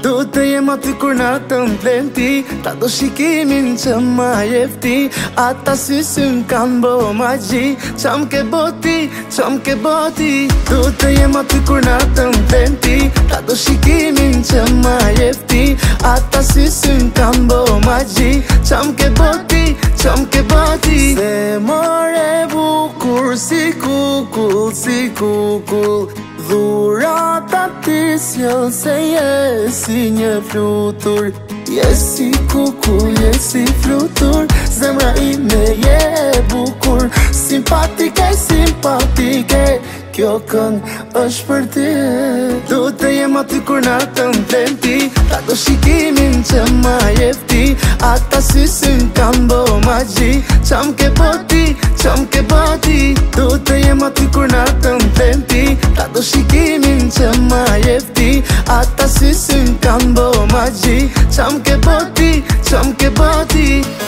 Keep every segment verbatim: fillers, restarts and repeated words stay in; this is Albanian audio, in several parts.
Do të jem aty kur natën vlen ti, ta do shikimin që ma jefti. Ata sysin kanë bo magji, qam ke boti, qam ke boti. Do të jem aty kur natën vlen ti, ta do shikimin që ma jefti. Ata sysin kanë bo magji, qam ke boti, qam ke boti. Se more bukur si kukull, si kukull. Dhurata ti sjell se je si një flutur. Je si kukull, je si flutur. Zemra ime je bukur. Simpatike, simpatike, kjo këngë është për ti. Do të jem aty kur natën vlen ti, ta do shikimin që ma jefti. Ata sysin kanë bo magji, qam ke boti, qam ke boti. Do të jem aty kur natën vlen ti, ta do shikimin që ma jefti. Ata sysin kanë bo magji, qam ke boti, qam ke boti.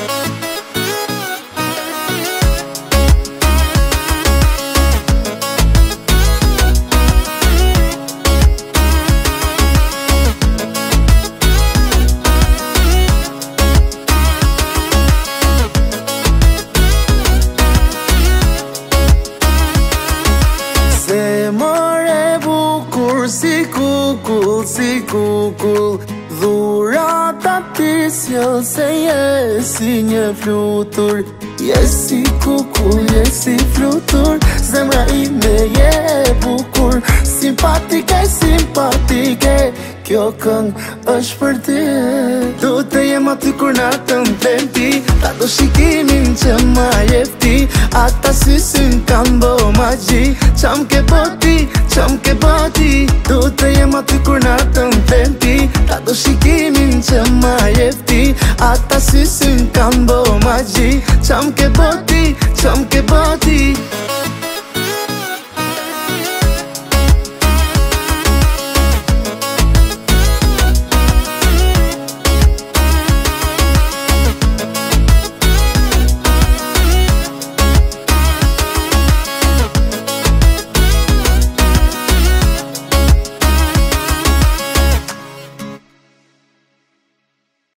Se more bukur si kukull, si kukull. Dhurata ti sjell se je si një flutur. Je si kukull, je si flutur. Zemra ime je bukur. Simpatike, simpatike, kjo këngë është për ti. Do të jem aty kur natën vlen ti, ta do shikimin që ma jefti. Ata sysin kanë bo magji, qam ke boti, qam ke boti. Do të jem aty kur natën vlen ti, ta do shikimin që ma jefti. Ata sysin kanë bo magji, qam ke boti, qam ke boti.